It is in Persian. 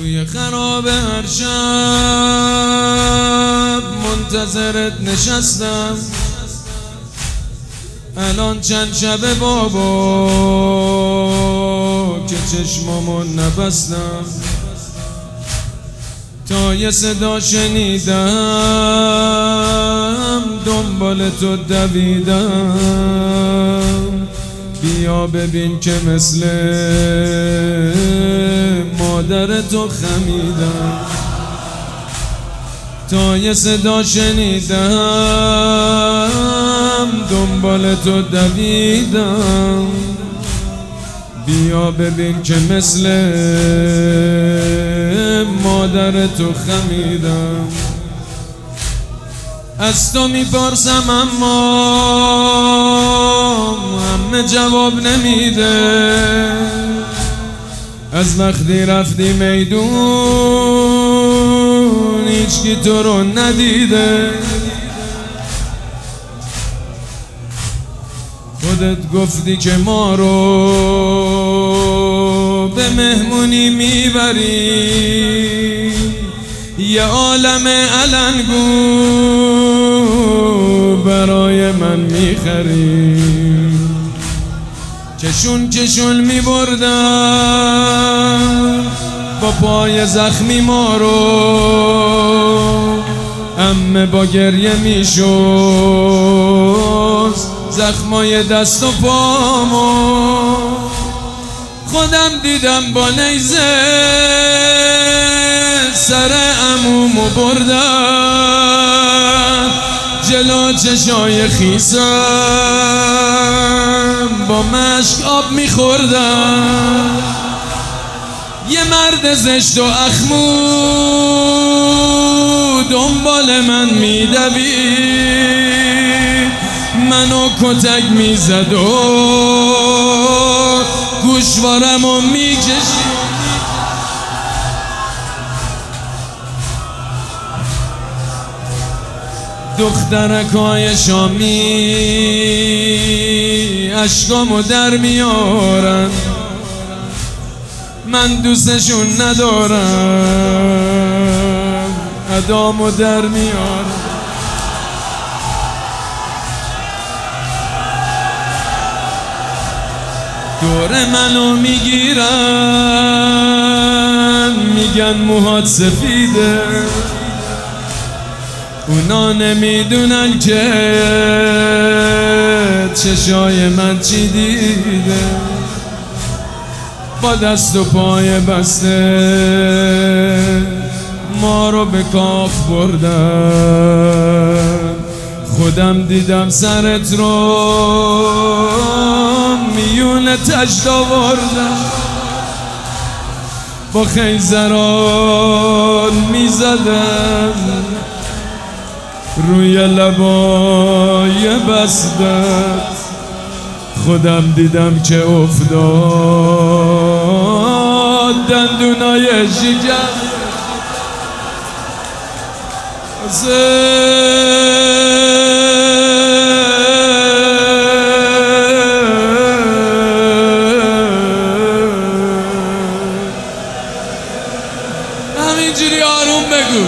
توی خرابه هر شب منتظرت نشستم، الان چند شب بابا که چشمامو نبستم، تا یه صدا شنیدم دنبال تو دویدم، بیا ببین که مثل مادر تو خمیدم. تا یه صدا شنیدم دنبال تو دویدم، بیا ببین که مثل مادر تو خمیدم. از تو میپرسم اما همه جواب نمیده، از وقتی رفتی میدون هیچکی تو رو ندیده، خودت گفتی که ما رو به مهمونی میبری، یه عالم علنگو برای من میخری، چشون میبردن با پای زخمی ما رو، عمه با گریه میشد زخمای دست و پامو، خودم دیدم با نیزه سر عمومو بردن، جلو چشای خیسم با مشک آب میخوردن. یه مرد زشت و اخمو دنبال من میدوید، منو کتک میزد و گوشوارمو میکشید. دخترکای شامی اشکامو در میارن، من دوستشون ندارم، ادامو در میارن. دور منو میگیرن میگن موهات سفیده، اونا نمیدونن که چشای من چی دیده، با دست و پای بسته ما رو به کاخ بردن، خودم دیدم سرت رو میون تشت آوردن، با خیزران میزدن روی لبای بستت، خودم دیدم که افتاد دندونای شکم. همینجوری آروم بگو.